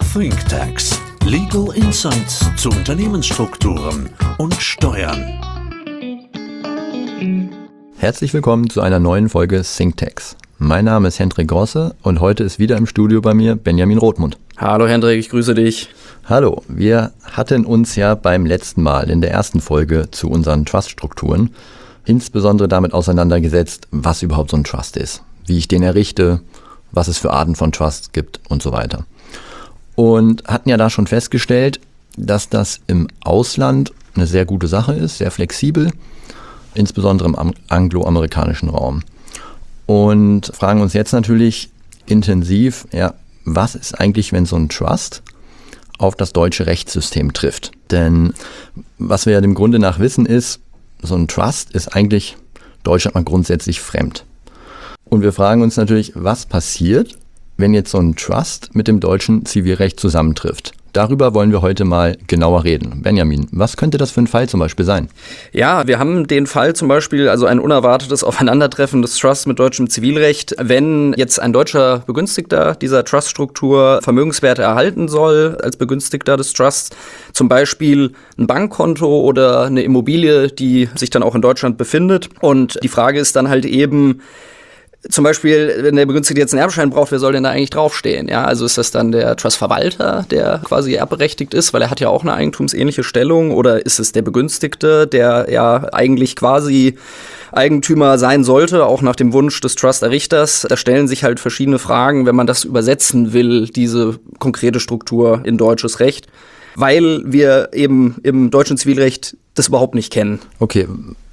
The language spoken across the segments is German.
ThinkTax. Legal Insights zu Unternehmensstrukturen und Steuern. Herzlich willkommen zu einer neuen Folge ThinkTax. Mein Name ist Hendrik Grosse und heute ist wieder im Studio bei mir Benjamin Rothmund. Hallo Hendrik, ich grüße dich. Hallo, wir hatten uns ja beim letzten Mal in der ersten Folge zu unseren Trust-Strukturen insbesondere damit auseinandergesetzt, was überhaupt so ein Trust ist, wie ich den errichte, was es für Arten von Trusts gibt und so weiter. Und hatten ja da schon festgestellt, dass das im Ausland eine sehr gute Sache ist, sehr flexibel, insbesondere im angloamerikanischen Raum. Und fragen uns jetzt natürlich intensiv, ja, was ist eigentlich, wenn so ein Trust auf das deutsche Rechtssystem trifft? Denn was wir ja dem Grunde nach wissen ist, so ein Trust ist eigentlich Deutschland mal grundsätzlich fremd. Und wir fragen uns natürlich, was passiert, wenn jetzt so ein Trust mit dem deutschen Zivilrecht zusammentrifft? Darüber wollen wir heute mal genauer reden. Benjamin, was könnte das für ein Fall zum Beispiel sein? Ja, wir haben den Fall zum Beispiel, also ein unerwartetes Aufeinandertreffen des Trusts mit deutschem Zivilrecht. Wenn jetzt ein deutscher Begünstigter dieser Truststruktur Vermögenswerte erhalten soll als Begünstigter des Trusts, zum Beispiel ein Bankkonto oder eine Immobilie, die sich dann auch in Deutschland befindet. Und die Frage ist dann halt eben, zum Beispiel, wenn der Begünstigte jetzt einen Erbschein braucht, wer soll denn da eigentlich draufstehen? Ja, also ist das dann der Trustverwalter, der quasi erbberechtigt ist, weil er hat ja auch eine eigentumsähnliche Stellung, oder ist es der Begünstigte, der ja eigentlich quasi Eigentümer sein sollte, auch nach dem Wunsch des Trust-Errichters? Da stellen sich halt verschiedene Fragen, wenn man das übersetzen will, diese konkrete Struktur in deutsches Recht, weil wir eben im deutschen Zivilrecht das überhaupt nicht kennen. Okay.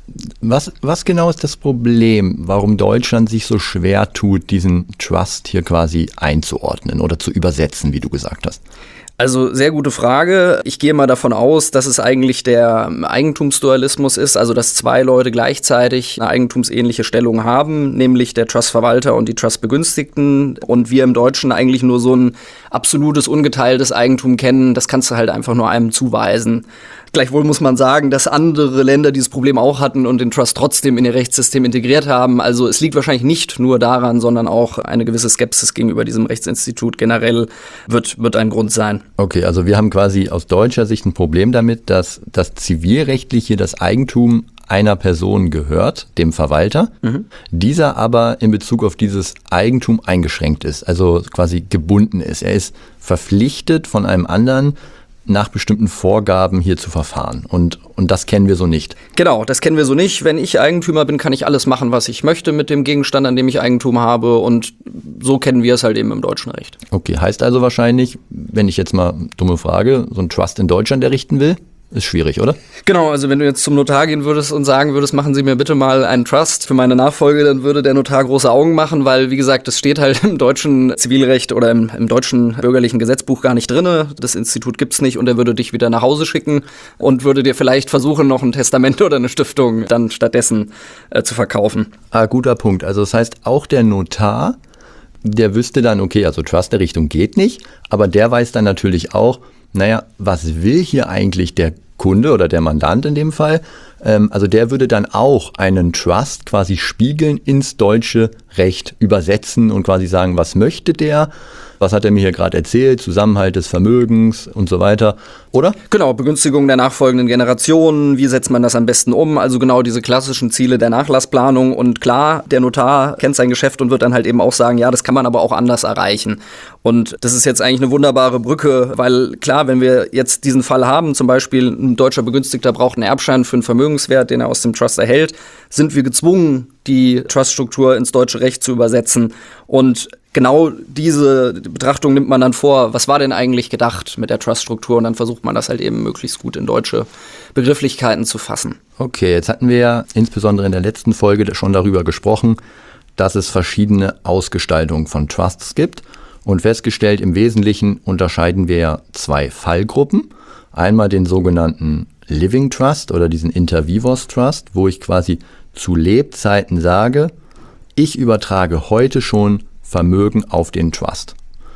Was genau ist das Problem, warum Deutschland sich so schwer tut, diesen Trust hier quasi einzuordnen oder zu übersetzen, wie du gesagt hast? Also sehr gute Frage. Ich gehe mal davon aus, dass es eigentlich der Eigentumsdualismus ist, also dass zwei Leute gleichzeitig eine eigentumsähnliche Stellung haben, nämlich der Trustverwalter und die Trustbegünstigten, und wir im Deutschen eigentlich nur so ein absolutes, ungeteiltes Eigentum kennen. Das kannst du halt einfach nur einem zuweisen. Gleichwohl muss man sagen, dass andere Länder dieses Problem auch hatten und den Trust trotzdem in ihr Rechtssystem integriert haben. Also es liegt wahrscheinlich nicht nur daran, sondern auch eine gewisse Skepsis gegenüber diesem Rechtsinstitut generell wird ein Grund sein. Okay, also wir haben quasi aus deutscher Sicht ein Problem damit, dass das zivilrechtlich hier das Eigentum einer Person gehört, dem Verwalter, dieser aber in Bezug auf dieses Eigentum eingeschränkt ist, also quasi gebunden ist. Er ist verpflichtet von einem anderen, nach bestimmten Vorgaben hier zu verfahren. Und das kennen wir so nicht. Genau, das kennen wir so nicht. Wenn ich Eigentümer bin, kann ich alles machen, was ich möchte mit dem Gegenstand, an dem ich Eigentum habe. Und so kennen wir es halt eben im deutschen Recht. Okay, heißt also wahrscheinlich, wenn ich jetzt mal dumme Frage, so ein Trust in Deutschland errichten will, ist schwierig, oder? Genau, also wenn du jetzt zum Notar gehen würdest und sagen würdest, machen Sie mir bitte mal einen Trust für meine Nachfolge, dann würde der Notar große Augen machen, weil, wie gesagt, das steht halt im deutschen Zivilrecht oder im deutschen bürgerlichen Gesetzbuch gar nicht drin. Das Institut gibt's nicht, und er würde dich wieder nach Hause schicken und würde dir vielleicht versuchen, noch ein Testament oder eine Stiftung dann stattdessen zu verkaufen. Guter Punkt. Also das heißt, auch der Notar, der wüsste dann, okay, also Trust-Errichtung geht nicht, aber der weiß dann natürlich auch, naja, was will hier eigentlich der Kunde oder der Mandant in dem Fall? Also der würde dann auch einen Trust quasi spiegeln ins deutsche Recht, übersetzen und quasi sagen, was möchte der? Was hat er mir hier gerade erzählt? Zusammenhalt des Vermögens und so weiter, oder? Genau, Begünstigung der nachfolgenden Generationen, wie setzt man das am besten um? Also genau diese klassischen Ziele der Nachlassplanung. Und klar, der Notar kennt sein Geschäft und wird dann halt eben auch sagen, ja, das kann man aber auch anders erreichen. Und das ist jetzt eigentlich eine wunderbare Brücke, weil klar, wenn wir jetzt diesen Fall haben, zum Beispiel ein deutscher Begünstigter braucht einen Erbschein für einen Vermögenswert, den er aus dem Trust erhält, sind wir gezwungen, die Truststruktur ins deutsche Recht zu übersetzen. Und genau diese Betrachtung nimmt man dann vor, was war denn eigentlich gedacht mit der Truststruktur, und dann versucht man das halt eben möglichst gut in deutsche Begrifflichkeiten zu fassen. Okay, jetzt hatten wir ja insbesondere in der letzten Folge schon darüber gesprochen, dass es verschiedene Ausgestaltungen von Trusts gibt, und festgestellt, im Wesentlichen unterscheiden wir ja zwei Fallgruppen. Einmal den sogenannten Living Trust oder diesen Inter vivos Trust, wo ich quasi zu Lebzeiten sage, ich übertrage heute schon Vermögen auf den Trust.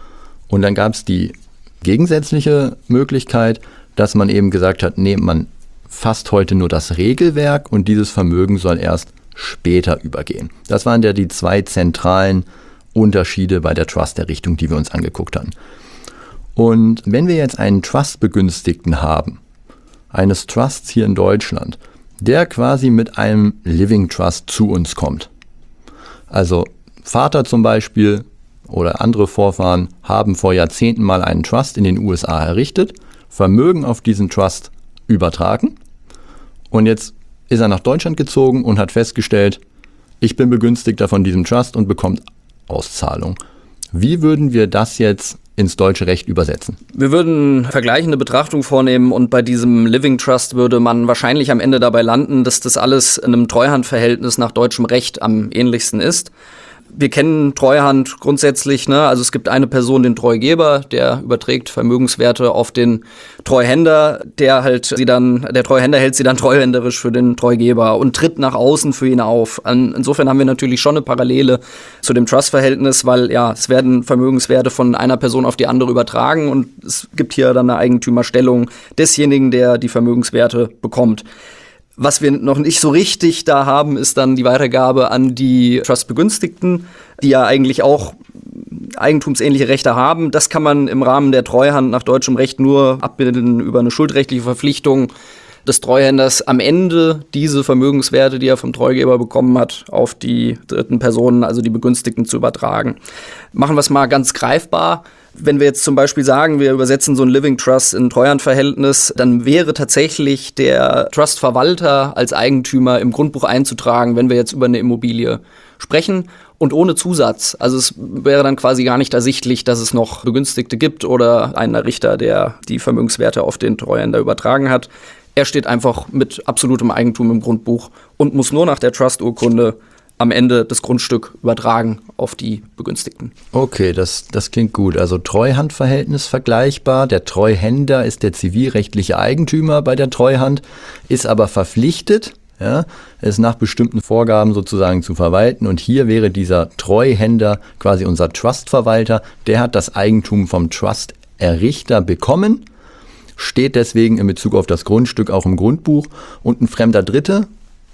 Und dann gab es die gegensätzliche Möglichkeit, dass man eben gesagt hat, nee, man fasst heute nur das Regelwerk und dieses Vermögen soll erst später übergehen. Das waren ja die zwei zentralen Unterschiede bei der Trust-Errichtung, die wir uns angeguckt haben. Und wenn wir jetzt einen Trust-Begünstigten haben, eines Trusts hier in Deutschland, der quasi mit einem Living Trust zu uns kommt. Also Vater zum Beispiel oder andere Vorfahren haben vor Jahrzehnten mal einen Trust in den USA errichtet, Vermögen auf diesen Trust übertragen und jetzt ist er nach Deutschland gezogen und hat festgestellt, ich bin Begünstigter von diesem Trust und bekommt Auszahlung. Wie würden wir das jetzt ins deutsche Recht übersetzen? Wir würden vergleichende Betrachtung vornehmen und bei diesem Living Trust würde man wahrscheinlich am Ende dabei landen, dass das alles in einem Treuhandverhältnis nach deutschem Recht am ähnlichsten ist. Wir kennen Treuhand grundsätzlich, ne? Also es gibt eine Person, den Treugeber, der überträgt Vermögenswerte auf den Treuhänder, der Treuhänder hält sie dann treuhänderisch für den Treugeber und tritt nach außen für ihn auf. Insofern haben wir natürlich schon eine Parallele zu dem Trust-Verhältnis, weil ja, es werden Vermögenswerte von einer Person auf die andere übertragen und es gibt hier dann eine Eigentümerstellung desjenigen, der die Vermögenswerte bekommt. Was wir noch nicht so richtig da haben, ist dann die Weitergabe an die Trust-Begünstigten, die ja eigentlich auch eigentumsähnliche Rechte haben. Das kann man im Rahmen der Treuhand nach deutschem Recht nur abbilden über eine schuldrechtliche Verpflichtung des Treuhänders, am Ende diese Vermögenswerte, die er vom Treugeber bekommen hat, auf die dritten Personen, also die Begünstigten, zu übertragen. Machen wir es mal ganz greifbar. Wenn wir jetzt zum Beispiel sagen, wir übersetzen so ein Living Trust in ein Treuhandverhältnis, dann wäre tatsächlich der Trustverwalter als Eigentümer im Grundbuch einzutragen, wenn wir jetzt über eine Immobilie sprechen und ohne Zusatz. Also es wäre dann quasi gar nicht ersichtlich, dass es noch Begünstigte gibt oder einen Richter, der die Vermögenswerte auf den Treuhänder übertragen hat. Er steht einfach mit absolutem Eigentum im Grundbuch und muss nur nach der Trust-Urkunde am Ende das Grundstück übertragen auf die Begünstigten. Okay, das klingt gut. Also Treuhandverhältnis vergleichbar. Der Treuhänder ist der zivilrechtliche Eigentümer bei der Treuhand, ist aber verpflichtet, es nach bestimmten Vorgaben sozusagen zu verwalten. Und hier wäre dieser Treuhänder quasi unser Trustverwalter. Der hat das Eigentum vom Trust-Errichter bekommen, steht deswegen in Bezug auf das Grundstück auch im Grundbuch. Und ein fremder Dritter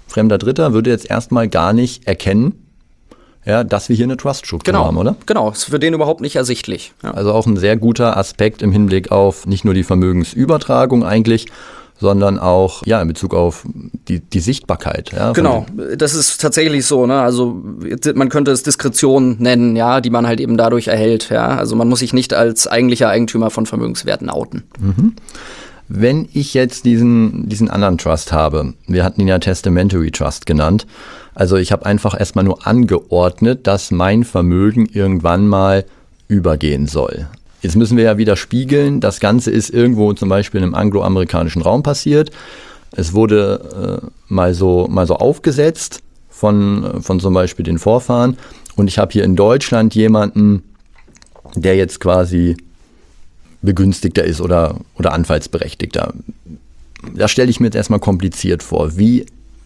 würde jetzt erstmal gar nicht erkennen, dass wir hier eine Trust-Struktur haben, oder? Genau, ist für den überhaupt nicht ersichtlich. Ja. Also auch ein sehr guter Aspekt im Hinblick auf nicht nur die Vermögensübertragung eigentlich, sondern auch in Bezug auf die Sichtbarkeit. Ja, genau, das ist tatsächlich so. Ne? Also man könnte es Diskretion nennen, die man halt eben dadurch erhält. Ja? Also man muss sich nicht als eigentlicher Eigentümer von Vermögenswerten outen. Mhm. Wenn ich jetzt diesen anderen Trust habe, wir hatten ihn ja Testamentary Trust genannt, also ich habe einfach erstmal nur angeordnet, dass mein Vermögen irgendwann mal übergehen soll. Jetzt müssen wir ja wieder spiegeln, das Ganze ist irgendwo zum Beispiel im angloamerikanischen Raum passiert. Es wurde mal so aufgesetzt von zum Beispiel den Vorfahren und ich habe hier in Deutschland jemanden, der jetzt quasi Begünstigter ist oder Anfallsberechtigter. Das stelle ich mir jetzt erstmal kompliziert vor. Wie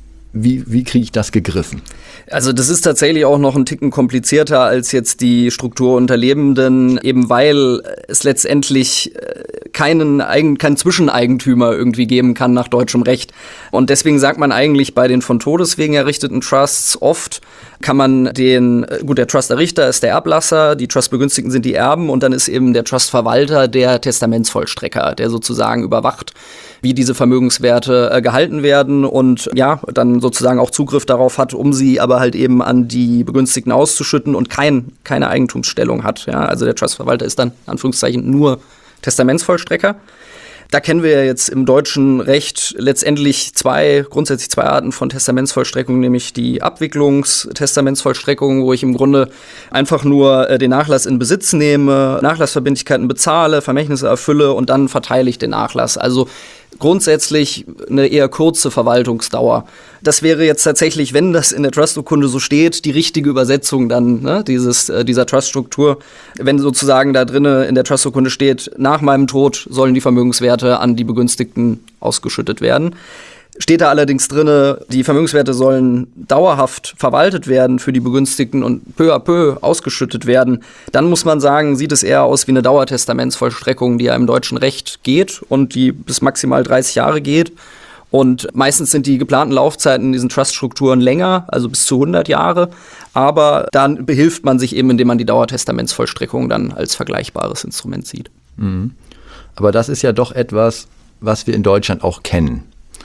kriege ich das gegriffen? Also das ist tatsächlich auch noch ein Ticken komplizierter als jetzt die Struktur unter Lebenden, eben weil es letztendlich keinen Zwischeneigentümer irgendwie geben kann nach deutschem Recht. Und deswegen sagt man eigentlich bei den von Todeswegen errichteten Trusts oft, kann man der Trust-Errichter ist der Erblasser, die Trust-Begünstigten sind die Erben und dann ist eben der Trust-Verwalter der Testamentsvollstrecker, der sozusagen überwacht, wie diese Vermögenswerte gehalten werden und dann sozusagen auch Zugriff darauf hat, um sie aber halt eben an die Begünstigten auszuschütten und keine Eigentumsstellung hat. Ja? Also der Trustverwalter ist dann in Anführungszeichen nur Testamentsvollstrecker. Da kennen wir jetzt im deutschen Recht letztendlich grundsätzlich zwei Arten von Testamentsvollstreckung, nämlich die Abwicklungstestamentsvollstreckung, wo ich im Grunde einfach nur den Nachlass in Besitz nehme, Nachlassverbindlichkeiten bezahle, Vermächtnisse erfülle und dann verteile ich den Nachlass. Also grundsätzlich eine eher kurze Verwaltungsdauer. Das wäre jetzt tatsächlich, wenn das in der Trust-Urkunde so steht, die richtige Übersetzung dann dieser Trust-Struktur. Wenn sozusagen da drinnen in der Trust-Urkunde steht, nach meinem Tod sollen die Vermögenswerte an die Begünstigten ausgeschüttet werden. Steht da allerdings drin, die Vermögenswerte sollen dauerhaft verwaltet werden für die Begünstigten und peu à peu ausgeschüttet werden, dann muss man sagen, sieht es eher aus wie eine Dauertestamentsvollstreckung, die ja im deutschen Recht geht und die bis maximal 30 Jahre geht. Und meistens sind die geplanten Laufzeiten in diesen Trust-Strukturen länger, also bis zu 100 Jahre. Aber dann behilft man sich eben, indem man die Dauertestamentsvollstreckung dann als vergleichbares Instrument sieht. Aber das ist ja doch etwas, was wir in Deutschland auch kennen.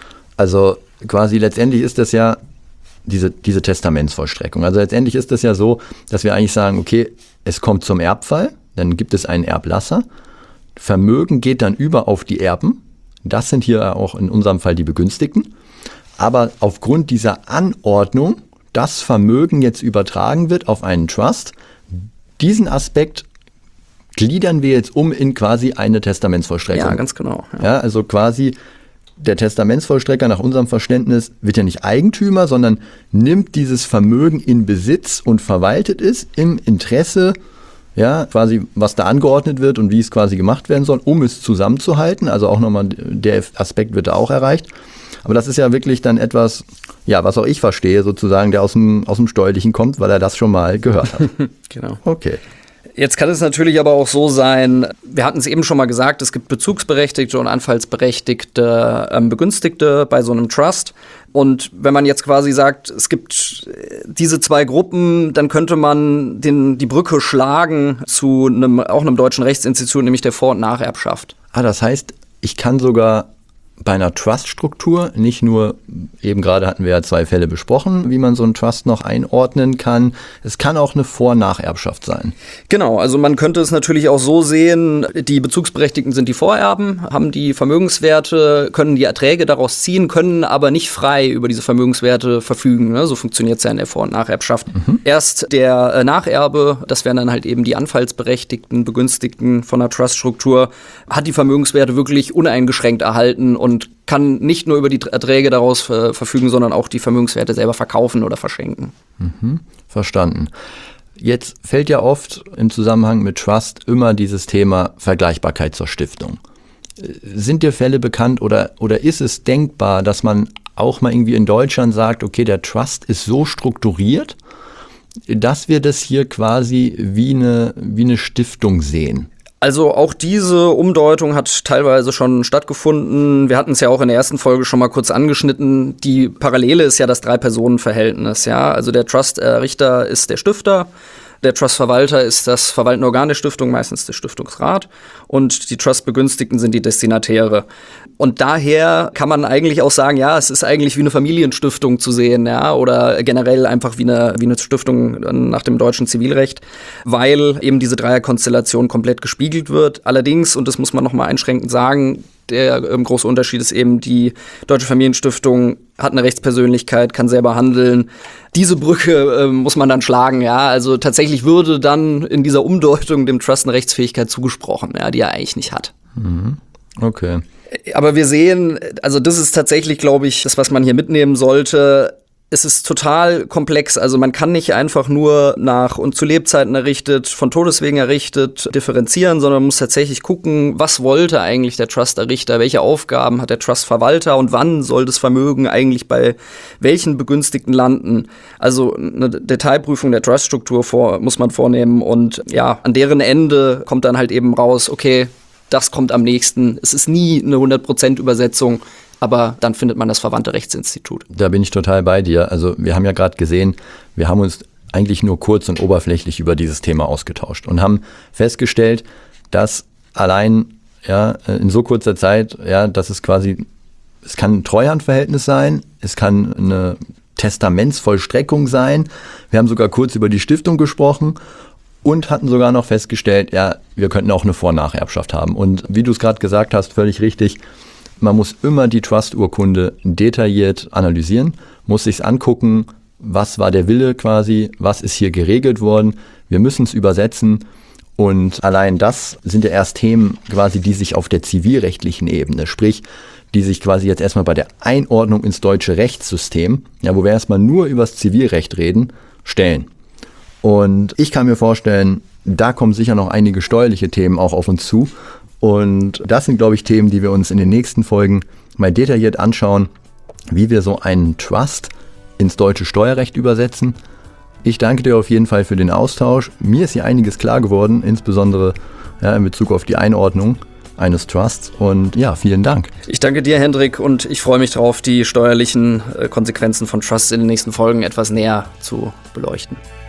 Also quasi letztendlich ist das ja diese Testamentsvollstreckung. Also letztendlich ist das ja so, dass wir eigentlich sagen, okay, es kommt zum Erbfall, dann gibt es einen Erblasser, Vermögen geht dann über auf die Erben, das sind hier auch in unserem Fall die Begünstigten, aber aufgrund dieser Anordnung, dass Vermögen jetzt übertragen wird auf einen Trust, diesen Aspekt gliedern wir jetzt um in quasi eine Testamentsvollstreckung. Ja, ganz genau. Ja, also quasi der Testamentsvollstrecker nach unserem Verständnis wird ja nicht Eigentümer, sondern nimmt dieses Vermögen in Besitz und verwaltet es im Interesse, ja, quasi was da angeordnet wird und wie es quasi gemacht werden soll, um es zusammenzuhalten. Also auch nochmal der Aspekt wird da auch erreicht. Aber das ist ja wirklich dann etwas, ja, was auch ich verstehe sozusagen, der aus dem Steuerlichen kommt, weil er das schon mal gehört hat. Genau. Okay. Jetzt kann es natürlich aber auch so sein, wir hatten es eben schon mal gesagt, es gibt bezugsberechtigte und anfallsberechtigte Begünstigte bei so einem Trust. Und wenn man jetzt quasi sagt, es gibt diese zwei Gruppen, dann könnte man die Brücke schlagen zu auch einem deutschen Rechtsinstitut, nämlich der Vor- und Nacherbschaft. Das heißt, ich kann sogar bei einer Trust-Struktur nicht nur, eben gerade hatten wir ja 2 Fälle besprochen, wie man so einen Trust noch einordnen kann. Es kann auch eine Vor- und Nacherbschaft sein. Genau, also man könnte es natürlich auch so sehen, die Bezugsberechtigten sind die Vorerben, haben die Vermögenswerte, können die Erträge daraus ziehen, können aber nicht frei über diese Vermögenswerte verfügen. Ne? So funktioniert es ja in der Vor- und Nacherbschaft. Erst der Nacherbe, das wären dann halt eben die anfallsberechtigten Begünstigten von einer Trust-Struktur, hat die Vermögenswerte wirklich uneingeschränkt erhalten und kann nicht nur über die Erträge daraus verfügen, sondern auch die Vermögenswerte selber verkaufen oder verschenken. Verstanden. Jetzt fällt ja oft im Zusammenhang mit Trust immer dieses Thema Vergleichbarkeit zur Stiftung. Sind dir Fälle bekannt oder ist es denkbar, dass man auch mal irgendwie in Deutschland sagt, okay, der Trust ist so strukturiert, dass wir das hier quasi wie eine Stiftung sehen? Also auch diese Umdeutung hat teilweise schon stattgefunden. Wir hatten es ja auch in der ersten Folge schon mal kurz angeschnitten. Die Parallele ist ja das 3-Personen-Verhältnis. Ja? Also der Trust-Richter ist der Stifter, der Trust-Verwalter ist das verwaltende Organ der Stiftung, meistens der Stiftungsrat, und die Trust-Begünstigten sind die Destinatäre. Und daher kann man eigentlich auch sagen, ja, es ist eigentlich wie eine Familienstiftung zu sehen, ja, oder generell einfach wie eine Stiftung nach dem deutschen Zivilrecht, weil eben diese Dreierkonstellation komplett gespiegelt wird. Allerdings, und das muss man nochmal einschränkend sagen, der große Unterschied ist eben, die Deutsche Familienstiftung hat eine Rechtspersönlichkeit, kann selber handeln. Diese Brücke muss man dann schlagen, ja. Also tatsächlich würde dann in dieser Umdeutung dem Trust eine Rechtsfähigkeit zugesprochen, ja, die er eigentlich nicht hat. Okay. Aber wir sehen, also das ist tatsächlich, glaube ich, das, was man hier mitnehmen sollte. Es ist total komplex, also man kann nicht einfach nur nach und zu Lebzeiten errichtet, von Todeswegen errichtet, differenzieren, sondern man muss tatsächlich gucken, was wollte eigentlich der Trust-Errichter, welche Aufgaben hat der Trust-Verwalter und wann soll das Vermögen eigentlich bei welchen Begünstigten landen. Also eine Detailprüfung der Trust-Struktur muss man vornehmen und ja, an deren Ende kommt dann halt eben raus, okay, das kommt am nächsten. Es ist nie eine 100% Übersetzung, aber dann findet man das verwandte Rechtsinstitut. Da bin ich total bei dir. Also wir haben ja gerade gesehen, wir haben uns eigentlich nur kurz und oberflächlich über dieses Thema ausgetauscht und haben festgestellt, dass allein in so kurzer Zeit, dass es quasi, es kann ein Treuhandverhältnis sein, es kann eine Testamentsvollstreckung sein. Wir haben sogar kurz über die Stiftung gesprochen und hatten sogar noch festgestellt, wir könnten auch eine Vor- und Nacherbschaft haben. Und wie du es gerade gesagt hast, völlig richtig, man muss immer die Trust-Urkunde detailliert analysieren, muss sich's angucken, was war der Wille quasi, was ist hier geregelt worden. Wir müssen es übersetzen und allein das sind ja erst Themen quasi, die sich auf der zivilrechtlichen Ebene, sprich, die sich quasi jetzt erstmal bei der Einordnung ins deutsche Rechtssystem, wo wir erstmal nur über das Zivilrecht reden, stellen. Und ich kann mir vorstellen, da kommen sicher noch einige steuerliche Themen auch auf uns zu. Und das sind, glaube ich, Themen, die wir uns in den nächsten Folgen mal detailliert anschauen, wie wir so einen Trust ins deutsche Steuerrecht übersetzen. Ich danke dir auf jeden Fall für den Austausch. Mir ist hier einiges klar geworden, insbesondere in Bezug auf die Einordnung eines Trusts. Und vielen Dank. Ich danke dir, Hendrik, und ich freue mich darauf, die steuerlichen Konsequenzen von Trusts in den nächsten Folgen etwas näher zu beleuchten.